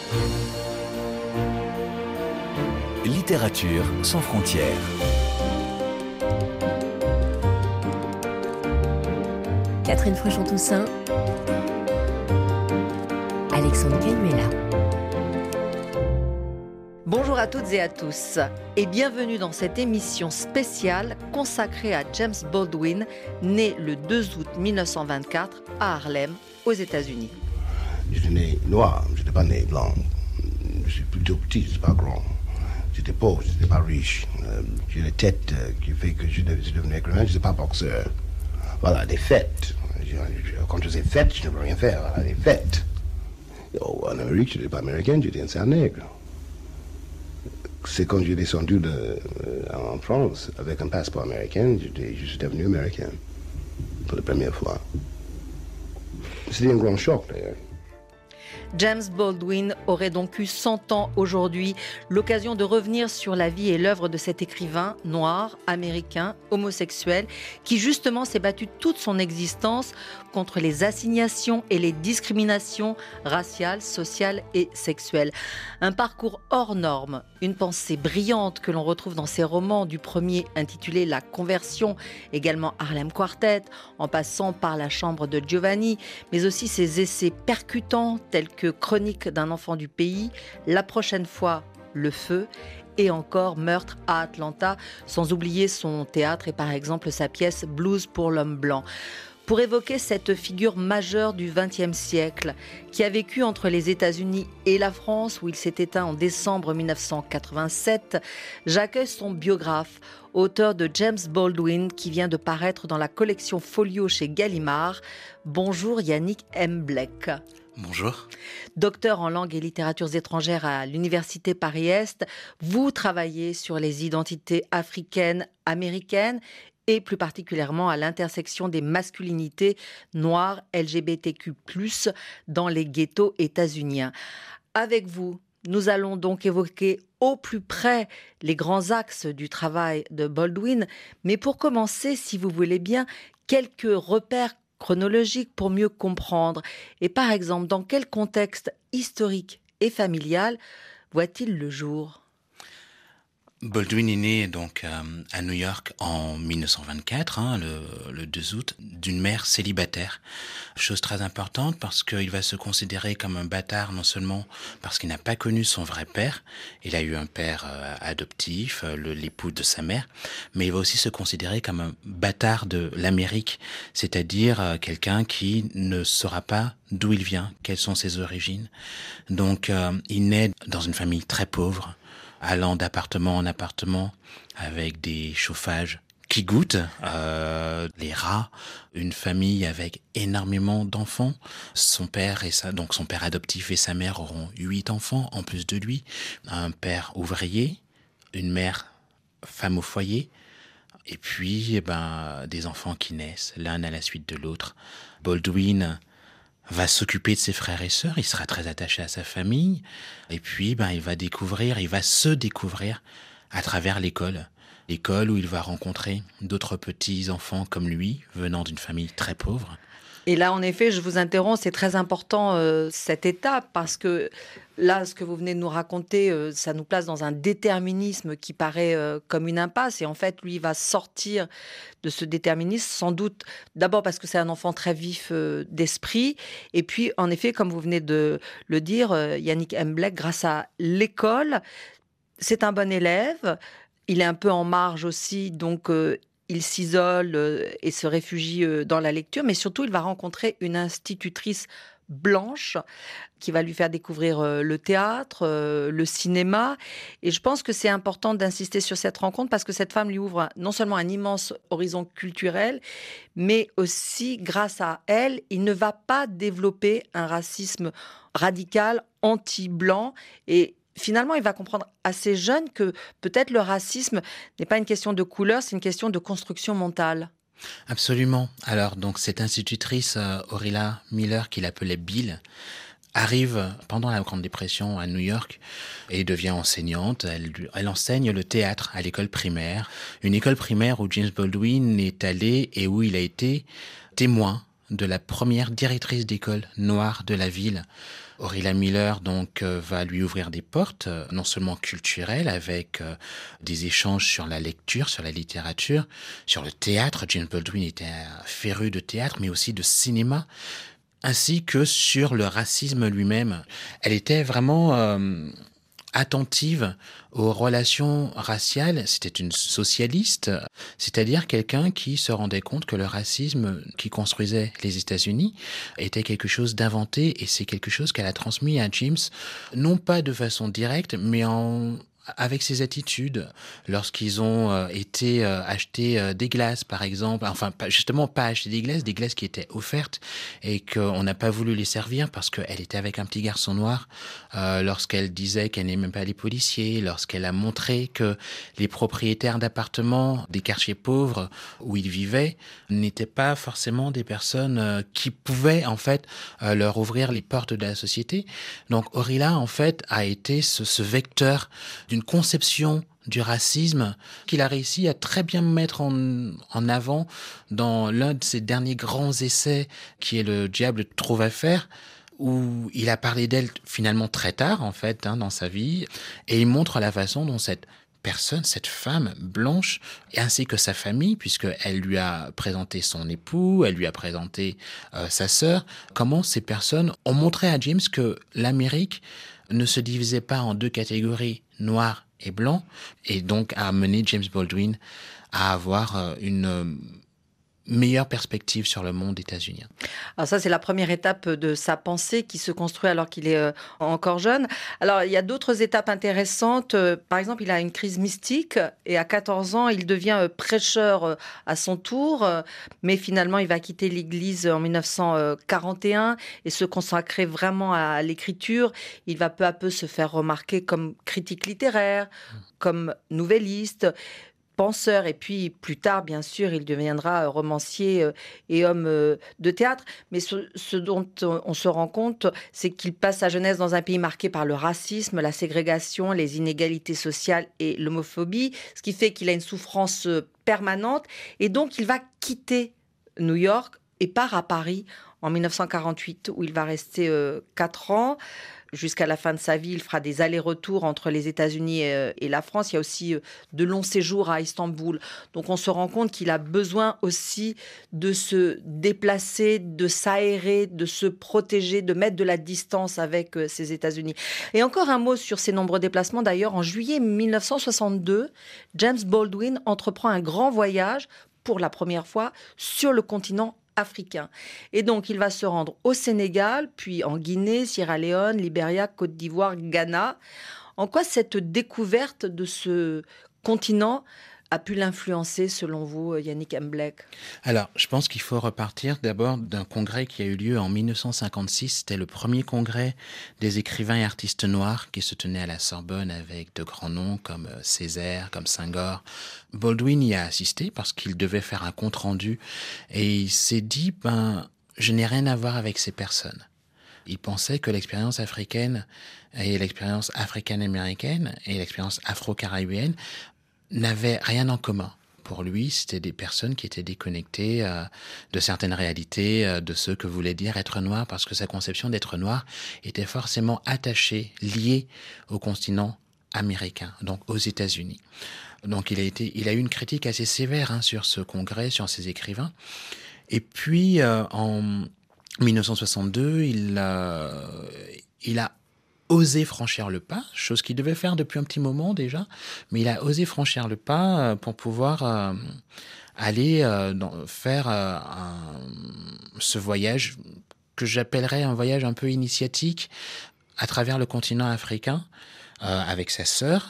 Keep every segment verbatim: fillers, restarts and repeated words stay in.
Littérature sans frontières. Catherine Fruchon-Toussaint, Alexandre Canuela. Bonjour à toutes et à tous et bienvenue dans cette émission spéciale consacrée à James Baldwin, né le deux août mille neuf cent vingt-quatre à Harlem, aux États-Unis. J'étais né noir, je n'étais pas né blanc. Je suis plutôt petit, je suis pas grand. J'étais pauvre, je n'étais pas riche. Euh, j'ai la tête euh, qui fait que je suis devenu écrivain, je n'étais pas boxeur. Voilà, des fêtes. Je, je, quand je faisais fêtes, je ne peux rien faire. Voilà, des fêtes. Oh, en Amérique, je n'étais pas américain, j'étais un cerf nègre. C'est quand j'ai descendu de, euh, en France avec un passeport américain, je suis devenu américain pour la première fois. C'était un grand choc d'ailleurs. James Baldwin aurait donc eu cent ans aujourd'hui, l'occasion de revenir sur la vie et l'œuvre de cet écrivain noir, américain, homosexuel, qui justement s'est battu toute son existence contre les assignations et les discriminations raciales, sociales et sexuelles. Un parcours hors norme, une pensée brillante que l'on retrouve dans ses romans, du premier intitulé La Conversion, également Harlem Quartet, en passant par La Chambre de Giovanni, mais aussi ses essais percutants tels que Chronique d'un enfant du pays, La prochaine fois, Le feu, et encore Meurtre à Atlanta, sans oublier son théâtre et par exemple sa pièce Blues pour l'homme blanc. Pour évoquer cette figure majeure du vingtième siècle, qui a vécu entre les États-Unis et la France, où il s'est éteint en décembre mille neuf cent quatre-vingt-sept, j'accueille son biographe, auteur de James Baldwin, qui vient de paraître dans la collection Folio chez Gallimard. Bonjour Yannick Mbleck. Bonjour. Docteur en langues et littératures étrangères à l'Université Paris-Est, vous travaillez sur les identités africaines, américaines et plus particulièrement à l'intersection des masculinités noires L G B T Q plus, dans les ghettos états-uniens. Avec vous, nous allons donc évoquer au plus près les grands axes du travail de Baldwin, mais pour commencer, si vous voulez bien, quelques repères chronologiques pour mieux comprendre. Et par exemple, dans quel contexte historique et familial voit-il le jour ? Baldwin est né donc euh, à New York en mille neuf cent vingt-quatre, hein, le, le deux août, d'une mère célibataire. Chose très importante parce qu'il va se considérer comme un bâtard, non seulement parce qu'il n'a pas connu son vrai père, il a eu un père euh, adoptif, euh, le, l'époux de sa mère, mais il va aussi se considérer comme un bâtard de l'Amérique, c'est-à-dire euh, quelqu'un qui ne saura pas d'où il vient, quelles sont ses origines. Donc euh, il naît dans une famille très pauvre, allant d'appartement en appartement avec des chauffages qui goûtent, euh, les rats, une famille avec énormément d'enfants. Son père et sa, donc son père adoptif et sa mère auront huit enfants en plus de lui. Un père ouvrier, une mère femme au foyer, et puis eh ben des enfants qui naissent l'un à la suite de l'autre. Baldwin va s'occuper de ses frères et sœurs, il sera très attaché à sa famille, et puis ben il va découvrir, il va se découvrir à travers l'école. L'école où il va rencontrer d'autres petits enfants comme lui, venant d'une famille très pauvre. Et là, en effet, je vous interromps, c'est très important euh, cette étape, parce que là, ce que vous venez de nous raconter, euh, ça nous place dans un déterminisme qui paraît euh, comme une impasse. Et en fait, lui, il va sortir de ce déterminisme, sans doute, d'abord parce que c'est un enfant très vif euh, d'esprit. Et puis, en effet, comme vous venez de le dire, euh, Yannick Mbleck, grâce à l'école, c'est un bon élève. Il est un peu en marge aussi, donc euh, il s'isole euh, et se réfugie euh, dans la lecture, mais surtout il va rencontrer une institutrice blanche qui va lui faire découvrir euh, le théâtre, euh, le cinéma. Et je pense que c'est important d'insister sur cette rencontre parce que cette femme lui ouvre un, non seulement un immense horizon culturel, mais aussi, grâce à elle, il ne va pas développer un racisme radical, anti-blanc. Et finalement, il va comprendre assez jeune que peut-être le racisme n'est pas une question de couleur, c'est une question de construction mentale. Absolument. Alors, donc, cette institutrice, euh, Orilla Miller, qu'il appelait Bill, arrive pendant la Grande Dépression à New York et devient enseignante. Elle, elle enseigne le théâtre à l'école primaire. Une école primaire où James Baldwin est allé et où il a été témoin de la première directrice d'école noire de la ville. Orilla Miller donc euh, va lui ouvrir des portes, euh, non seulement culturelles, avec euh, des échanges sur la lecture, sur la littérature, sur le théâtre. James Baldwin était un féru de théâtre, mais aussi de cinéma, ainsi que sur le racisme lui-même. Elle était vraiment euh, attentive aux relations raciales. C'était une socialiste, c'est-à-dire quelqu'un qui se rendait compte que le racisme qui construisait les États-Unis était quelque chose d'inventé, et c'est quelque chose qu'elle a transmis à James, non pas de façon directe, mais en avec ses attitudes, lorsqu'ils ont euh, été euh, acheter euh, des glaces, par exemple, enfin, pas, justement, pas acheter des glaces, des glaces qui étaient offertes et qu'on n'a pas voulu les servir parce qu'elle était avec un petit garçon noir, euh, lorsqu'elle disait qu'elle n'aimait pas les policiers, lorsqu'elle a montré que les propriétaires d'appartements des quartiers pauvres où ils vivaient n'étaient pas forcément des personnes euh, qui pouvaient, en fait, euh, leur ouvrir les portes de la société. Donc, Orilla, en fait, a été ce, ce vecteur d'une une conception du racisme qu'il a réussi à très bien mettre en, en avant dans l'un de ses derniers grands essais, qui est Le diable trouve à faire, où il a parlé d'elle finalement très tard, en fait, hein, dans sa vie, et il montre la façon dont cette personne, cette femme blanche, ainsi que sa famille, puisqu'elle lui a présenté son époux, elle lui a présenté euh, sa sœur, comment ces personnes ont montré à James que l'Amérique ne se divisait pas en deux catégories, noir et blanc, et donc a amené James Baldwin à avoir une meilleure perspective sur le monde états-unien. Alors ça, c'est la première étape de sa pensée qui se construit alors qu'il est euh, encore jeune. Alors, il y a d'autres étapes intéressantes. Euh, par exemple, il a une crise mystique et à quatorze ans, il devient euh, prêcheur euh, à son tour. Euh, mais finalement, il va quitter l'Église en dix-neuf cent quarante et un et se consacrer vraiment à l'écriture. Il va peu à peu se faire remarquer comme critique littéraire, mmh. comme nouvelliste, penseur, et puis plus tard, bien sûr, il deviendra romancier et homme de théâtre. Mais ce, ce dont on se rend compte, c'est qu'il passe sa jeunesse dans un pays marqué par le racisme, la ségrégation, les inégalités sociales et l'homophobie, ce qui fait qu'il a une souffrance permanente. Et donc, il va quitter New York et part à Paris en dix-neuf cent quarante-huit, où il va rester euh, quatre ans. Jusqu'à la fin de sa vie, il fera des allers-retours entre les États-Unis et, et la France. Il y a aussi de longs séjours à Istanbul. Donc on se rend compte qu'il a besoin aussi de se déplacer, de s'aérer, de se protéger, de mettre de la distance avec ces États-Unis. Et encore un mot sur ces nombreux déplacements. D'ailleurs, en juillet dix-neuf cent soixante-deux, James Baldwin entreprend un grand voyage pour la première fois sur le continent africain. Et donc, il va se rendre au Sénégal, puis en Guinée, Sierra Leone, Libéria, Côte d'Ivoire, Ghana. En quoi cette découverte de ce continent a pu l'influencer, selon vous, Yannick Hemblek ? Alors, je pense qu'il faut repartir d'abord d'un congrès qui a eu lieu en dix-neuf cent cinquante-six. C'était le premier congrès des écrivains et artistes noirs qui se tenait à la Sorbonne avec de grands noms comme Césaire, comme Senghor. Baldwin y a assisté parce qu'il devait faire un compte-rendu et il s'est dit, ben, je n'ai rien à voir avec ces personnes. Il pensait que l'expérience africaine et l'expérience africaine-américaine et l'expérience afro-caribéenne n'avaient rien en commun. Pour lui, c'était des personnes qui étaient déconnectées euh, de certaines réalités, euh, de ce que voulait dire être noir, parce que sa conception d'être noir était forcément attachée, liée au continent américain, donc aux États-Unis. Donc il a été, il a eu une critique assez sévère hein, sur ce congrès, sur ces écrivains. Et puis euh, en dix-neuf cent soixante-deux, il, euh, il a osé franchir le pas, chose qu'il devait faire depuis un petit moment déjà, mais il a osé franchir le pas pour pouvoir euh, aller euh, dans, faire euh, un, ce voyage que j'appellerais un voyage un peu initiatique à travers le continent africain euh, avec sa sœur.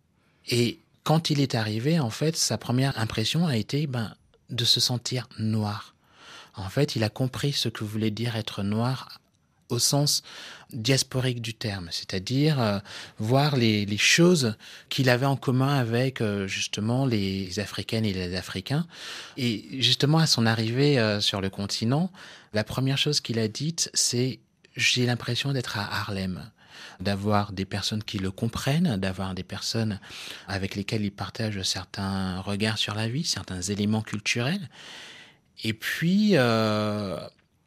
Et quand il est arrivé, en fait, sa première impression a été ben, de se sentir noir. En fait, il a compris ce que voulait dire être noir au sens diasporique du terme, c'est-à-dire euh, voir les, les choses qu'il avait en commun avec euh, justement les Africaines et les Africains. Et justement, à son arrivée euh, sur le continent, la première chose qu'il a dite, c'est « j'ai l'impression d'être à Harlem ». D'avoir des personnes qui le comprennent, d'avoir des personnes avec lesquelles il partage certains regards sur la vie, certains éléments culturels. Et puis, euh,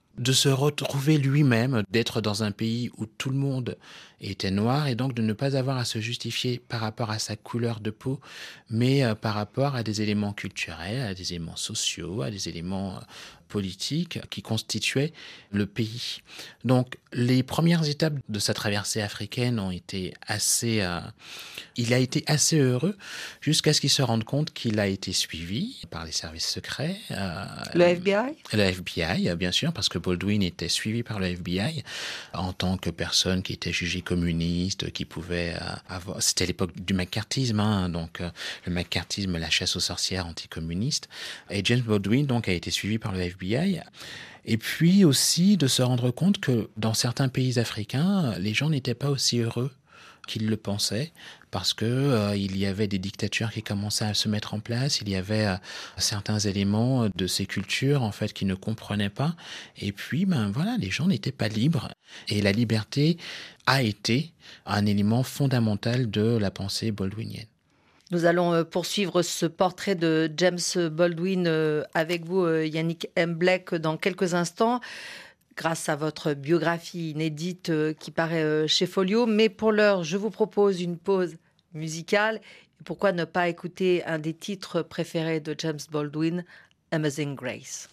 de se retrouver lui-même, d'être dans un pays où tout le monde était noir et donc de ne pas avoir à se justifier par rapport à sa couleur de peau, mais euh, par rapport à des éléments culturels, à des éléments sociaux, à des éléments euh, politiques qui constituaient le pays. Donc les premières étapes de sa traversée africaine ont été assez... Euh, il a été assez heureux jusqu'à ce qu'il se rende compte qu'il a été suivi par les services secrets. Euh, Le F B I ? Le F B I, bien sûr, parce que Baldwin était suivi par le F B I en tant que personne qui était jugée communiste, qui pouvait euh, avoir... C'était l'époque du macartisme, hein, donc euh, le macartisme, la chasse aux sorcières anticommunistes. Et James Baldwin, donc, a été suivi par le F B I. Et puis aussi de se rendre compte que dans certains pays africains, les gens n'étaient pas aussi heureux qu'ils le pensaient, parce que euh, il y avait des dictatures qui commençaient à se mettre en place, il y avait euh, certains éléments de ces cultures en fait qui ne comprenaient pas, et puis ben voilà, les gens n'étaient pas libres, et la liberté a été un élément fondamental de la pensée baldwinienne. Nous allons poursuivre ce portrait de James Baldwin avec vous, Yannick M. Blek, dans quelques instants, grâce à votre biographie inédite qui paraît chez Folio. Mais pour l'heure, je vous propose une pause musicale. Pourquoi ne pas écouter un des titres préférés de James Baldwin, Amazing Grace.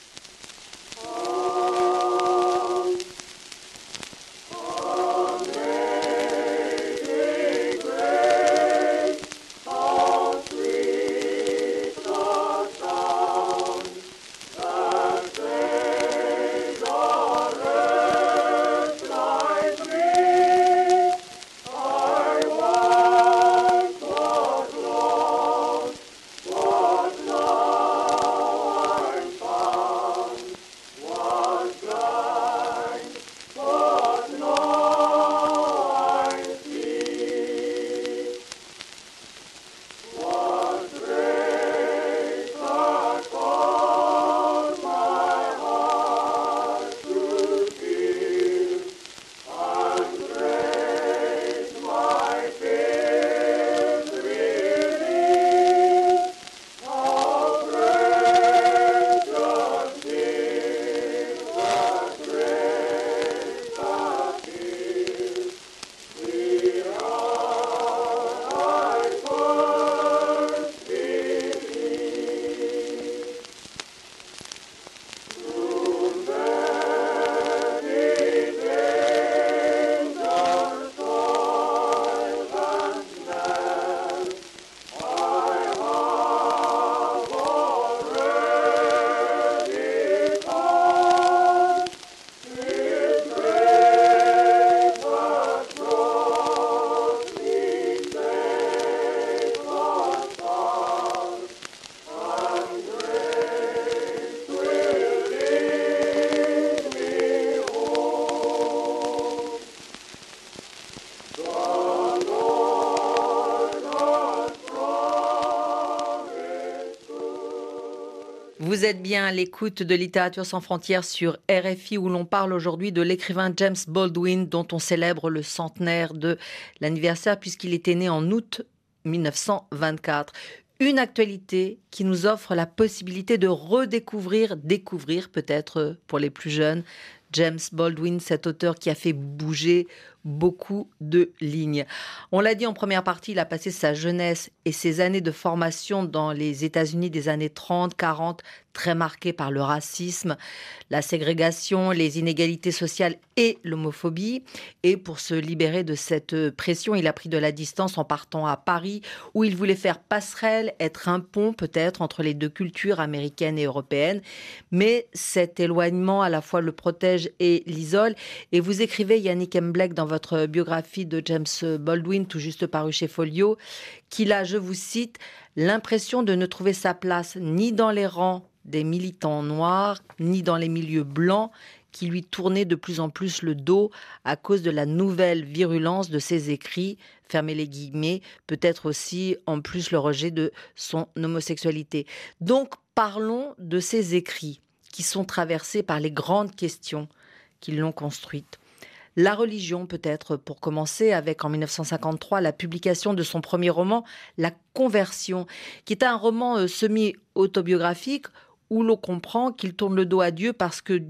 Vous êtes bien à l'écoute de Littérature sans frontières sur R F I, où l'on parle aujourd'hui de l'écrivain James Baldwin, dont on célèbre le centenaire de l'anniversaire, puisqu'il était né en août mille neuf cent vingt-quatre. Une actualité qui nous offre la possibilité de redécouvrir, découvrir peut-être pour les plus jeunes, James Baldwin, cet auteur qui a fait bouger beaucoup de lignes. On l'a dit en première partie, il a passé sa jeunesse et ses années de formation dans les États-Unis des années trente, quarante, très marquées par le racisme, la ségrégation, les inégalités sociales et l'homophobie. Et pour se libérer de cette pression, il a pris de la distance en partant à Paris, où il voulait faire passerelle, être un pont peut-être entre les deux cultures américaines et européennes. Mais cet éloignement à la fois le protège et l'isole. Et vous écrivez, Yannick M. Blek, dans votre biographie de James Baldwin, tout juste parue chez Folio, qu'il a, je vous cite, l'impression de ne trouver sa place ni dans les rangs des militants noirs, ni dans les milieux blancs, qui lui tournaient de plus en plus le dos à cause de la nouvelle virulence de ses écrits, fermez les guillemets, peut-être aussi en plus le rejet de son homosexualité. Donc parlons de ses écrits qui sont traversés par les grandes questions qui l'ont construite. La religion, peut-être, pour commencer, avec en mille neuf cent cinquante-trois la publication de son premier roman, La Conversion, qui est un roman euh, semi-autobiographique où l'on comprend qu'il tourne le dos à Dieu parce que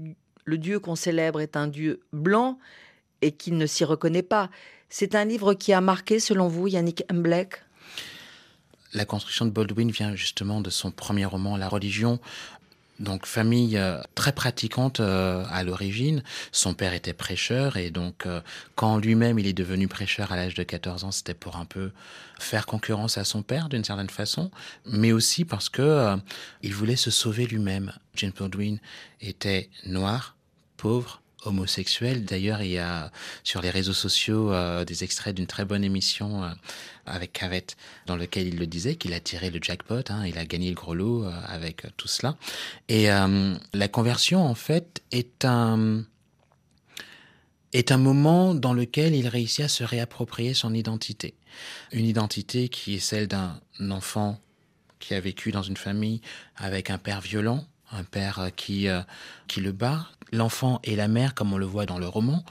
le Dieu qu'on célèbre est un Dieu blanc et qu'il ne s'y reconnaît pas. C'est un livre qui a marqué, selon vous, Yannick Mblek ? La construction de Baldwin vient justement de son premier roman, La religion. Donc, famille euh, très pratiquante euh, à l'origine. Son père était prêcheur et donc, euh, quand lui-même il est devenu prêcheur à l'âge de quatorze ans, c'était pour un peu faire concurrence à son père d'une certaine façon, mais aussi parce que euh, il voulait se sauver lui-même. James Baldwin était noir, pauvre, homosexuel. D'ailleurs, il y a sur les réseaux sociaux euh, des extraits d'une très bonne émission euh, avec Cavett, dans lequel il le disait, qu'il a tiré le jackpot, hein, il a gagné le gros lot euh, avec euh, tout cela. Et euh, la conversion, en fait, est un, est un moment dans lequel il réussit à se réapproprier son identité. Une identité qui est celle d'un enfant qui a vécu dans une famille avec un père violent, un père qui, euh, qui le bat, l'enfant et la mère, comme on le voit dans le roman.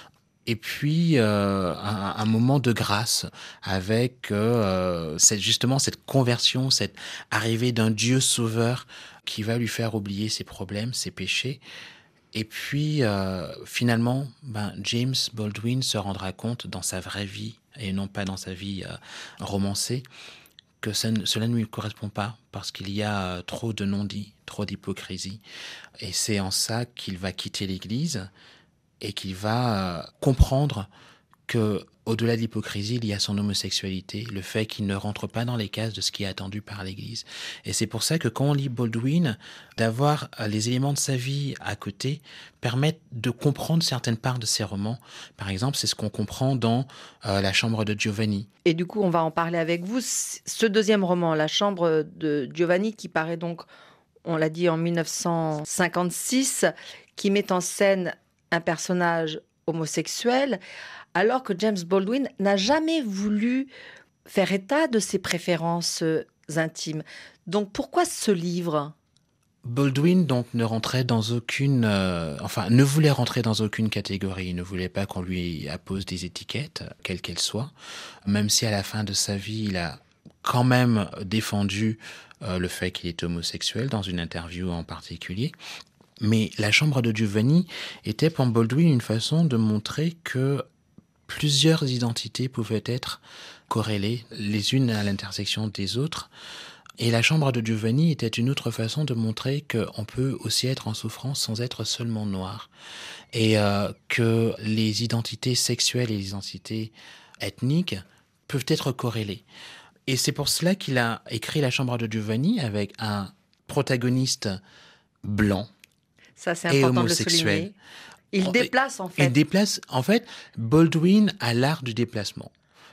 Et puis, euh, un, un moment de grâce avec euh, cette, justement cette conversion, cette arrivée d'un Dieu sauveur qui va lui faire oublier ses problèmes, ses péchés. Et puis, euh, finalement, ben, James Baldwin se rendra compte dans sa vraie vie, et non pas dans sa vie euh, romancée, que ça, cela ne lui correspond pas, parce qu'il y a euh, trop de non-dits, trop d'hypocrisie. Et c'est en ça qu'il va quitter l'Église et qu'il va euh, comprendre que, au-delà de l'hypocrisie, il y a son homosexualité, le fait qu'il ne rentre pas dans les cases de ce qui est attendu par l'Église. Et c'est pour ça que quand on lit Baldwin, d'avoir euh, les éléments de sa vie à côté permettent de comprendre certaines parts de ses romans. Par exemple, c'est ce qu'on comprend dans euh, La Chambre de Giovanni. Et du coup, on va en parler avec vous. Ce deuxième roman, La Chambre de Giovanni, qui paraît donc, on l'a dit, en mille neuf cent cinquante-six, qui met en scène un personnage homosexuel, alors que James Baldwin n'a jamais voulu faire état de ses préférences intimes. Donc pourquoi ce livre ? Baldwin donc ne rentrait dans aucune, euh, enfin ne voulait rentrer dans aucune catégorie. Il ne voulait pas qu'on lui appose des étiquettes, quelles qu'elles soient. Même si à la fin de sa vie, il a quand même défendu euh, le fait qu'il est homosexuel dans une interview en particulier. Mais La Chambre de Giovanni était pour Baldwin une façon de montrer que plusieurs identités pouvaient être corrélées les unes à l'intersection des autres. Et La Chambre de Giovanni était une autre façon de montrer qu'on peut aussi être en souffrance sans être seulement noir. Et euh, que les identités sexuelles et les identités ethniques peuvent être corrélées. Et c'est pour cela qu'il a écrit La Chambre de Giovanni avec un protagoniste blanc. Ça, c'est important de le souligner. Il déplace, en fait. Il déplace, en fait, Baldwin a l'art du déplacement.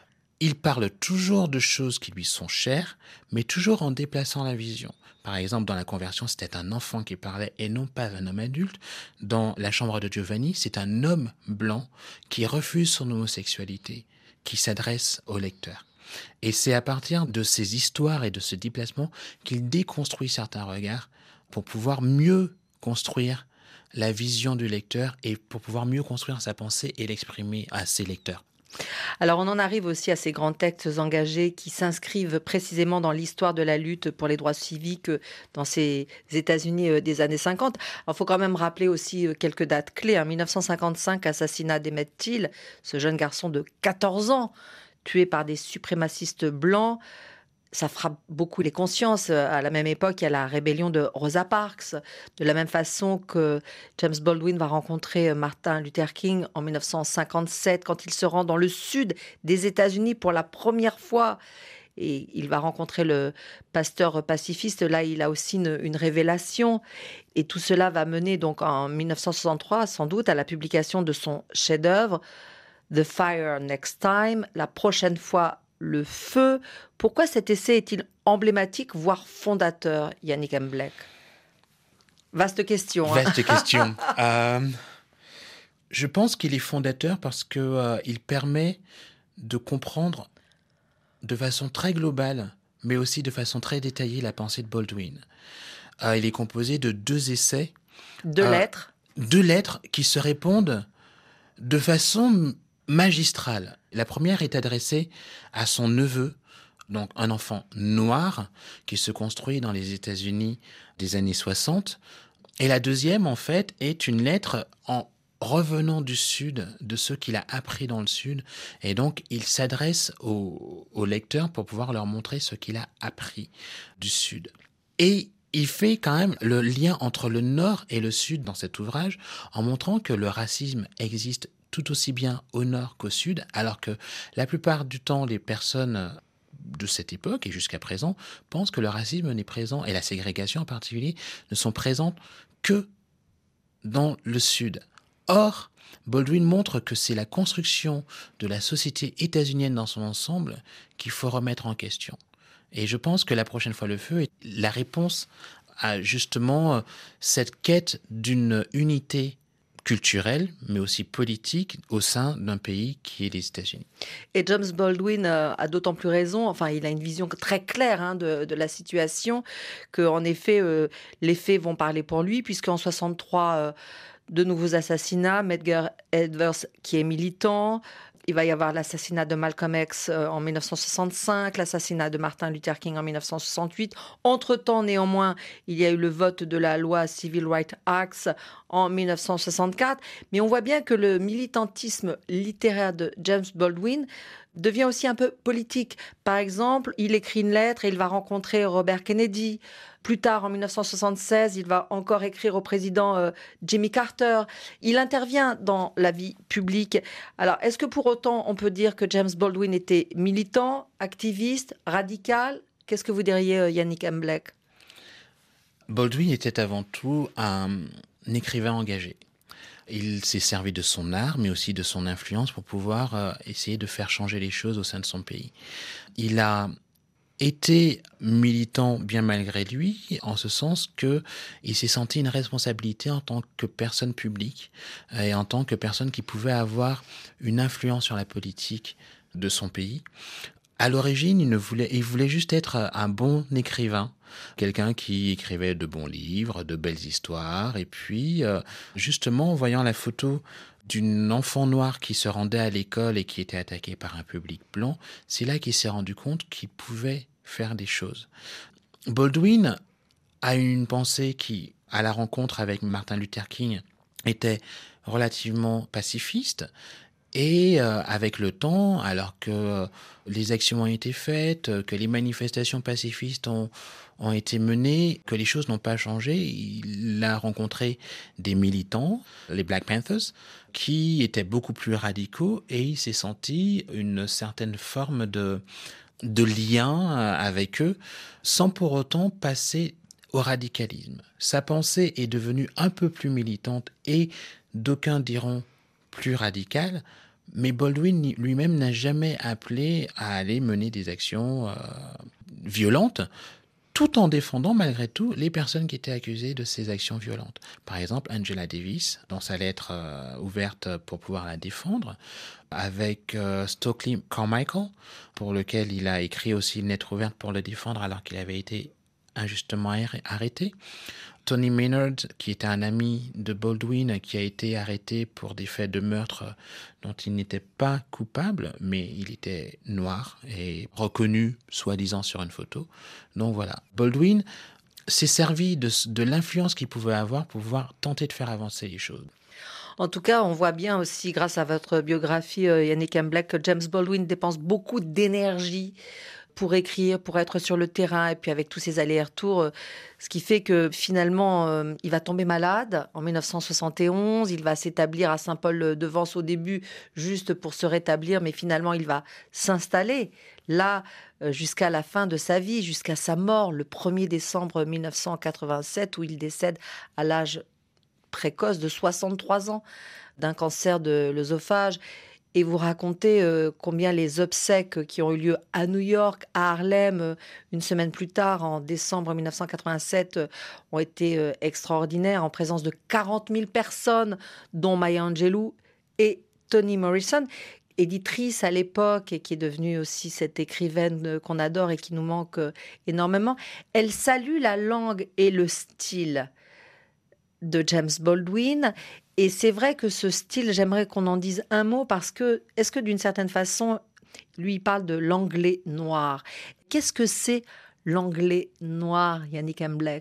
Il parle toujours de choses qui lui sont chères, mais toujours en déplaçant la vision. Par exemple, dans La Conversion, c'était un enfant qui parlait et non pas un homme adulte. Dans La Chambre de Giovanni, c'est un homme blanc qui refuse son homosexualité, qui s'adresse au lecteur. Et c'est à partir de ces histoires et de ce déplacement qu'il déconstruit certains regards pour pouvoir mieux construire la vision du lecteur et pour pouvoir mieux construire sa pensée et l'exprimer à ses lecteurs. Alors on en arrive aussi à ces grands textes engagés qui s'inscrivent précisément dans l'histoire de la lutte pour les droits civiques dans ces États-Unis des années cinquante. Il faut quand même rappeler aussi quelques dates clés. En mille neuf cent cinquante-cinq, assassinat d'Emmett Till, ce jeune garçon de quatorze ans, tué par des suprémacistes blancs. Ça frappe beaucoup les consciences. À la même époque, il y a la rébellion de Rosa Parks. De la même façon que James Baldwin va rencontrer Martin Luther King en mille neuf cent cinquante-sept, quand il se rend dans le sud des États-Unis pour la première fois. Et il va rencontrer le pasteur pacifiste. Là, il a aussi une, une révélation. Et tout cela va mener donc en mille neuf cent soixante-trois, sans doute, à la publication de son chef-d'œuvre, The Fire Next Time, la prochaine fois, le feu. Pourquoi cet essai est-il emblématique, voire fondateur, Yannick Mblek ? Vaste question. Hein. Vaste question. euh, je pense qu'il est fondateur parce qu'il euh, permet de comprendre de façon très globale, mais aussi de façon très détaillée, la pensée de Baldwin. Euh, il est composé de deux essais. Deux euh, lettres. Deux lettres qui se répondent de façon magistrale. La première est adressée à son neveu, donc un enfant noir qui se construit dans les États-Unis des années soixante. Et la deuxième, en fait, est une lettre en revenant du Sud, de ce qu'il a appris dans le Sud. Et donc, il s'adresse aux, aux lecteurs pour pouvoir leur montrer ce qu'il a appris du Sud. Et il fait quand même le lien entre le Nord et le Sud dans cet ouvrage, en montrant que le racisme existe tout aussi bien au Nord qu'au Sud, alors que la plupart du temps, les personnes de cette époque et jusqu'à présent pensent que le racisme n'est présent, et la ségrégation en particulier, ne sont présentes que dans le Sud. Or, Baldwin montre que c'est la construction de la société états-unienne dans son ensemble qu'il faut remettre en question. Et je pense que La prochaine fois le feu est la réponse à justement cette quête d'une unité culturelle, mais aussi politique au sein d'un pays qui est les États-Unis. Et James Baldwin euh, a d'autant plus raison, enfin il a une vision très claire hein, de, de la situation, qu'en effet euh, les faits vont parler pour lui, puisqu'en soixante-trois, euh, de nouveaux assassinats, Medgar Evers qui est militant, il va y avoir l'assassinat de Malcolm X en mille neuf cent soixante-cinq, l'assassinat de Martin Luther King en mille neuf cent soixante-huit. Entre-temps, néanmoins, il y a eu le vote de la loi Civil Rights Act en mille neuf cent soixante-quatre. Mais on voit bien que le militantisme littéraire de James Baldwin devient aussi un peu politique. Par exemple, il écrit une lettre et il va rencontrer Robert Kennedy. Plus tard, en mille neuf cent soixante-seize, il va encore écrire au président euh, Jimmy Carter. Il intervient dans la vie publique. Alors, est-ce que pour autant, on peut dire que James Baldwin était militant, activiste, radical ? Qu'est-ce que vous diriez, euh, Yannick M. Blake ? Baldwin était avant tout un écrivain engagé. Il s'est servi de son art, mais aussi de son influence pour pouvoir euh, essayer de faire changer les choses au sein de son pays. Il a été militant bien malgré lui, en ce sens que il s'est senti une responsabilité en tant que personne publique et en tant que personne qui pouvait avoir une influence sur la politique de son pays. À l'origine, il ne voulait, il voulait juste être un bon écrivain, quelqu'un qui écrivait de bons livres, de belles histoires, et puis euh, justement, en voyant la photo d'une enfant noire qui se rendait à l'école et qui était attaquée par un public blanc, c'est là qu'il s'est rendu compte qu'il pouvait faire des choses. Baldwin a eu une pensée qui, à la rencontre avec Martin Luther King, était relativement pacifiste. Et euh, avec le temps, alors que les actions ont été faites, que les manifestations pacifistes ont, ont été menées, que les choses n'ont pas changé, il a rencontré des militants, les Black Panthers, qui étaient beaucoup plus radicaux, et il s'est senti une certaine forme de, de lien avec eux, sans pour autant passer au radicalisme. Sa pensée est devenue un peu plus militante et, d'aucuns diront, plus radicale, mais Baldwin lui-même n'a jamais appelé à aller mener des actions euh, violentes, tout en défendant malgré tout les personnes qui étaient accusées de ces actions violentes. Par exemple, Angela Davis, dans sa lettre euh, ouverte pour pouvoir la défendre, avec euh, Stokely Carmichael, pour lequel il a écrit aussi une lettre ouverte pour le défendre alors qu'il avait été injustement arrêté. Tony Maynard, qui était un ami de Baldwin, qui a été arrêté pour des faits de meurtre dont il n'était pas coupable, mais il était noir et reconnu, soi-disant, sur une photo. Donc voilà, Baldwin s'est servi de, de l'influence qu'il pouvait avoir pour pouvoir tenter de faire avancer les choses. En tout cas, on voit bien aussi, grâce à votre biographie, Yannick M. Blake, que James Baldwin dépense beaucoup d'énergie pour écrire, pour être sur le terrain, et puis avec tous ces allers-retours, ce qui fait que finalement, euh, il va tomber malade en mille neuf cent soixante et onze, il va s'établir à Saint-Paul-de-Vence au début, juste pour se rétablir, mais finalement, il va s'installer là euh, jusqu'à la fin de sa vie, jusqu'à sa mort, le premier décembre mille neuf cent quatre-vingt-sept, où il décède à l'âge précoce de soixante-trois ans d'un cancer de l'œsophage. Et vous racontez euh, combien les obsèques qui ont eu lieu à New York, à Harlem, euh, une semaine plus tard, en décembre mille neuf cent quatre-vingt-sept, euh, ont été euh, extraordinaires, en présence de quarante mille personnes, dont Maya Angelou et Toni Morrison, éditrice à l'époque et qui est devenue aussi cette écrivaine qu'on adore et qui nous manque euh, énormément. Elle salue la langue et le style de James Baldwin. Et c'est vrai que ce style, j'aimerais qu'on en dise un mot parce que, est-ce que d'une certaine façon, lui, il parle de l'anglais noir. Qu'est-ce que c'est l'anglais noir, Yannick M. Blake ?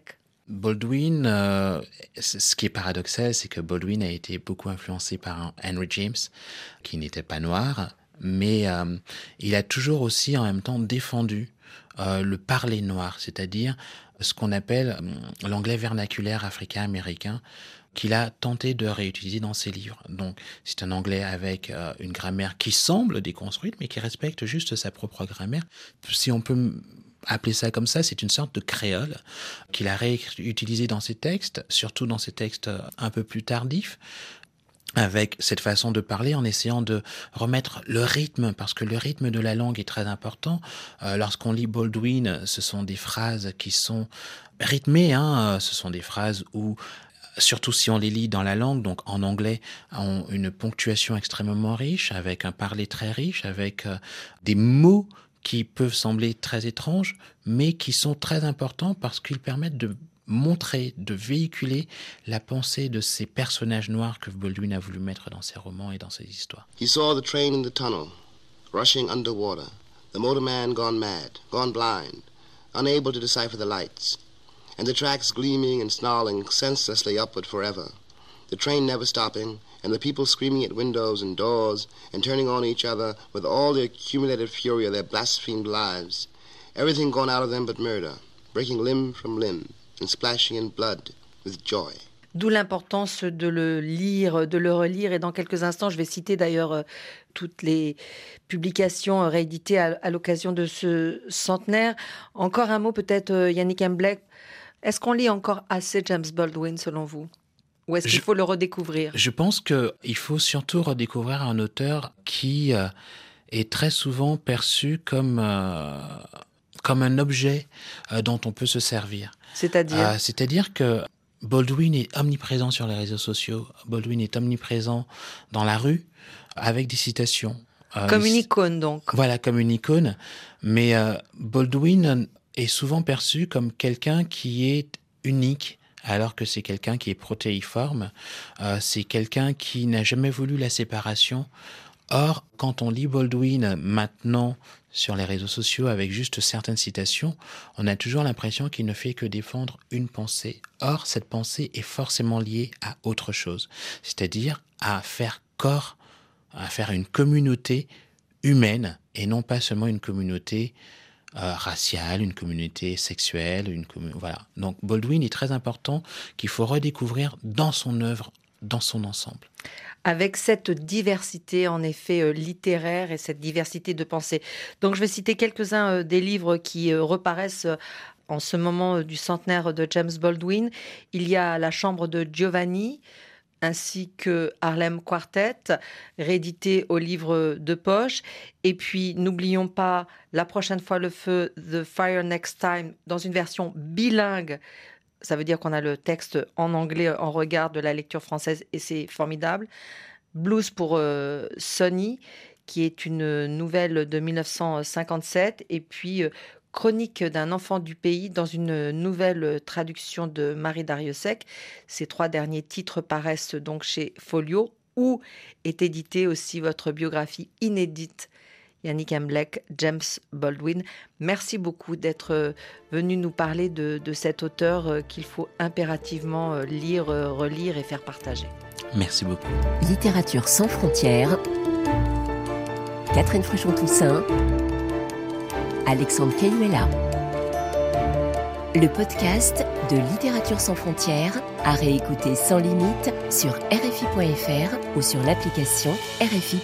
Baldwin, euh, ce qui est paradoxal, c'est que Baldwin a été beaucoup influencé par Henry James, qui n'était pas noir, mais euh, il a toujours aussi en même temps défendu euh, le parler noir, c'est-à-dire ce qu'on appelle euh, l'anglais vernaculaire africain-américain, qu'il a tenté de réutiliser dans ses livres. Donc, c'est un anglais avec euh, une grammaire qui semble déconstruite, mais qui respecte juste sa propre grammaire. Si on peut appeler ça comme ça, c'est une sorte de créole qu'il a réutilisé dans ses textes, surtout dans ses textes un peu plus tardifs, avec cette façon de parler, en essayant de remettre le rythme, parce que le rythme de la langue est très important. Euh, lorsqu'on lit Baldwin, ce sont des phrases qui sont rythmées, hein, ce sont des phrases où, surtout si on les lit dans la langue, donc en anglais, ont une ponctuation extrêmement riche, avec un parler très riche, avec euh, des mots qui peuvent sembler très étranges, mais qui sont très importants parce qu'ils permettent de montrer, de véhiculer la pensée de ces personnages noirs que Baldwin a voulu mettre dans ses romans et dans ses histoires. He saw the train in the tunnel, rushing underwater, the motorman gone mad, gone blind, unable to decipher the lights, and the tracks gleaming and snarling senselessly upward forever, the train never stopping, and the people screaming at windows and doors and turning on each other with all the accumulated fury of their blasphemed lives, everything gone out of them but murder, breaking limb from limb and splashing in blood with joy. D'où l'importance de le lire, de le relire. Et dans quelques instants, je vais citer d'ailleurs euh, toutes les publications euh, rééditées à, à l'occasion de ce centenaire. Encore un mot peut-être, euh, Yannick Mblek. Est-ce qu'on lit encore assez James Baldwin selon vous ? Ou est-ce qu'il je, faut le redécouvrir ? Je pense qu'il faut surtout redécouvrir un auteur qui euh, est très souvent perçu comme, euh, comme un objet euh, dont on peut se servir. C'est-à-dire euh, C'est-à-dire que Baldwin est omniprésent sur les réseaux sociaux, Baldwin est omniprésent dans la rue, avec des citations. Euh, comme une icône, donc. Voilà, comme une icône. Mais euh, Baldwin est souvent perçu comme quelqu'un qui est unique, alors que c'est quelqu'un qui est protéiforme, euh, c'est quelqu'un qui n'a jamais voulu la séparation. Or, quand on lit Baldwin maintenant sur les réseaux sociaux avec juste certaines citations, on a toujours l'impression qu'il ne fait que défendre une pensée. Or, cette pensée est forcément liée à autre chose, c'est-à-dire à faire corps, à faire une communauté humaine et non pas seulement une communauté Euh, raciale, une communauté sexuelle, une commun... voilà. Donc Baldwin est très important qu'il faut redécouvrir dans son œuvre, dans son ensemble. Avec cette diversité en effet euh, littéraire et cette diversité de pensée. Donc je vais citer quelques-uns euh, des livres qui euh, reparaissent euh, en ce moment euh, du centenaire de James Baldwin. Il y a La Chambre de Giovanni, ainsi que Harlem Quartet, réédité au livre de poche. Et puis, n'oublions pas La prochaine fois le feu, The Fire Next Time, dans une version bilingue. Ça veut dire qu'on a le texte en anglais en regard de la lecture française et c'est formidable. Blues pour euh, Sonny, qui est une nouvelle de dix-neuf cent cinquante-sept. Et puis, euh, Chronique d'un enfant du pays dans une nouvelle traduction de Marie Darrieussecq. Ces trois derniers titres paraissent donc chez Folio, où est éditée aussi votre biographie inédite, Yannick Mblek, James Baldwin. Merci beaucoup d'être venu nous parler de, de cet auteur qu'il faut impérativement lire, relire et faire partager. Merci beaucoup. Littérature sans frontières, Catherine Fruchon-Toussaint, Alexandre Cayuela. Le podcast de Littérature sans frontières à réécouter sans limite sur R F I point F R ou sur l'application R F I.